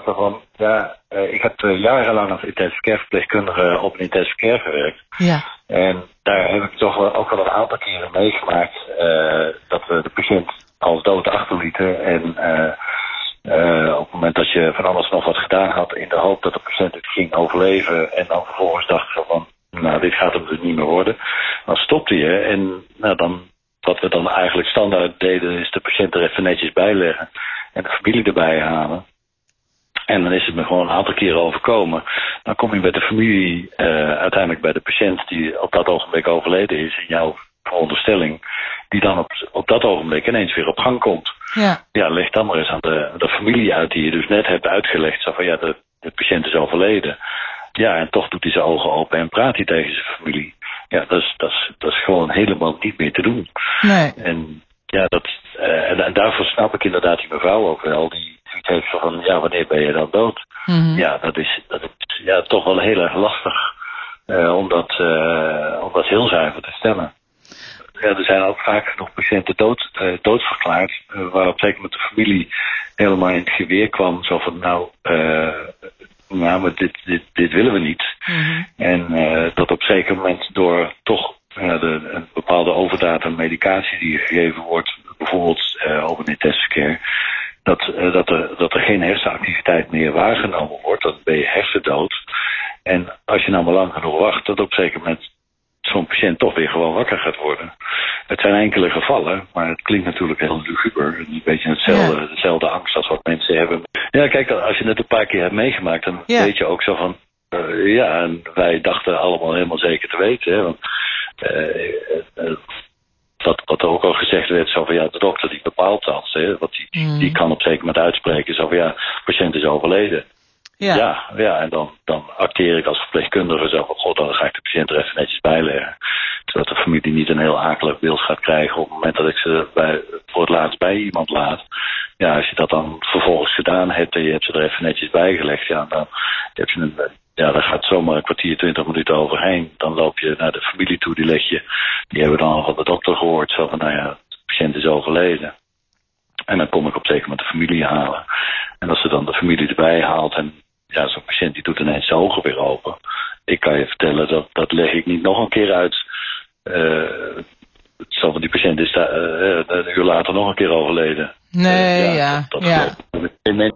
zo van, ik heb jarenlang als intensive care verpleegkundige op een intensive care gewerkt. Ja. En daar heb ik toch ook wel een aantal keren meegemaakt dat we de patiënt als dood achterlieten. En op het moment dat je van alles nog wat gedaan had in de hoop dat de patiënt het ging overleven. En dan vervolgens dacht van, nou, dit gaat hem dus niet meer worden. Dan stopte je en dan, wat we dan eigenlijk standaard deden is de patiënt er even netjes bij leggen. En de familie erbij halen. En dan is het me gewoon een aantal keren overkomen. Dan kom je bij de familie, uiteindelijk bij de patiënt die op dat ogenblik overleden is. In jouw veronderstelling. Die dan op dat ogenblik ineens weer op gang komt. Ja, leg dan maar eens aan de familie uit die je dus net hebt uitgelegd. Zo van de patiënt is overleden. Ja, en toch doet hij zijn ogen open en praat hij tegen zijn familie. Ja, dat is gewoon helemaal niet meer te doen. Nee. En ja, en daarvoor snap ik inderdaad die mevrouw ook wel. Die heeft zo van, wanneer ben je dan dood? Mm-hmm. Ja, dat is toch wel heel erg lastig om dat heel zuiver te stellen. Ja, er zijn ook vaak genoeg patiënten doodverklaard, waar op een zeker moment de familie helemaal in het geweer kwam. Zo van, maar dit willen we niet. Mm-hmm. En dat op een zeker moment door toch een bepaalde overdaad aan medicatie die gegeven wordt, bijvoorbeeld op een intensive care, dat er geen hersenactiviteit meer waargenomen wordt. Dan ben je hersendood. En als je nou maar lang genoeg wacht, dat op een zeker moment zo'n patiënt toch weer gewoon wakker gaat worden. Het zijn enkele gevallen, maar het klinkt natuurlijk heel luguber. Een beetje dezelfde angst als wat mensen hebben. Ja, kijk, als je het een paar keer hebt meegemaakt, dan weet je ook zo van, en wij dachten allemaal helemaal zeker te weten. Hè, want wat er ook al gezegd werd, zo van de dokter die bepaalt dat. Hè, die kan op een zeker moment uitspreken, zo van de patiënt is overleden. Ja, en dan acteer ik als verpleegkundige zo van, god, dan ga ik de patiënt er even netjes bij leggen. Zodat de familie niet een heel akelig beeld gaat krijgen op het moment dat ik ze voor het laatst bij iemand laat. Ja, als je dat dan vervolgens gedaan hebt en je hebt ze er even netjes bij gelegd, dan heb je daar gaat zomaar een kwartier, 20 minuten overheen. Dan loop je naar de familie toe, die hebben dan al van de dokter gehoord, zo van, de patiënt is overleden. En dan kom ik op zeker met de familie halen. En als ze dan de familie erbij haalt en zo'n patiënt die doet ineens zijn ogen weer open. Ik kan je vertellen, dat leg ik niet nog een keer uit. Zo van die patiënt is daar een uur later nog een keer overleden. Nee, dat geloof ik.